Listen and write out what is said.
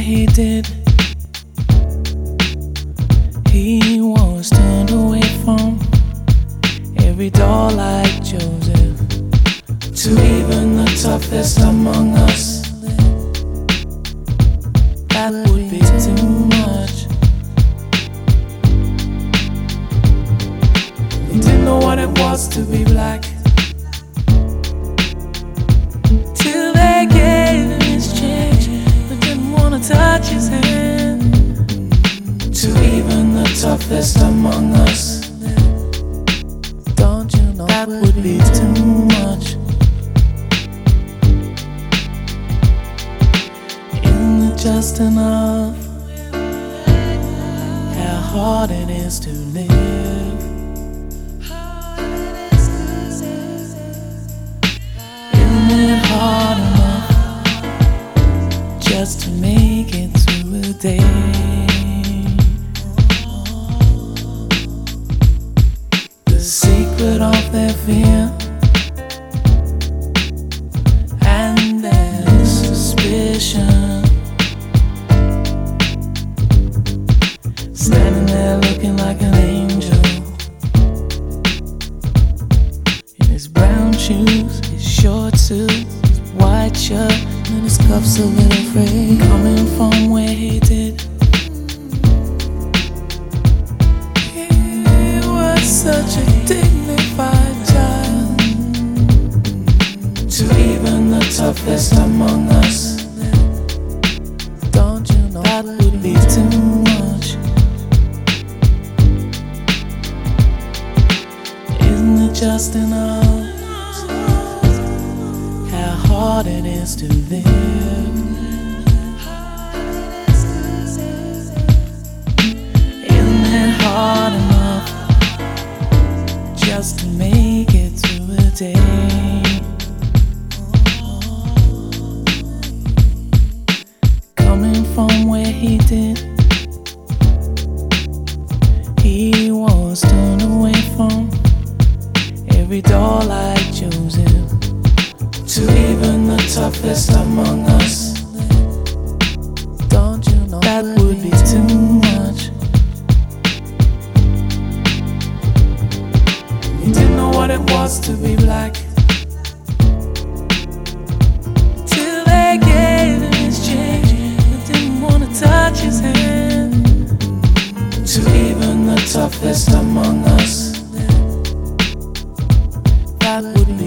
he did. He was turned away from every door like Joseph. To even the toughest among us, that would be too much. He didn't know what it was to be black, till they gave him his change, but didn't want to touch his hand. To even the toughest among us, don't you know that would be too much? Isn't it just enough how hard it is to live? Isn't it hard enough just to make it through a day? The secret of their fear and their suspicion, standing there looking like an angel, in his brown shoes, his short suit, his white shirt, and his cuffs a little frayed. Coming from where he did, he was such a dignified child. To even the toughest among us, don't you know that would be too much? Isn't it just enough how hard it is to live? Isn't it hard enough just to make it through a day? Coming from where he did, he was turned away from every door like Joseph. To even the toughest among us, don't you know that would be too much? He didn't know what it was to be black, till they gave him his change, but didn't want to touch his hand. To even the toughest among us, that would be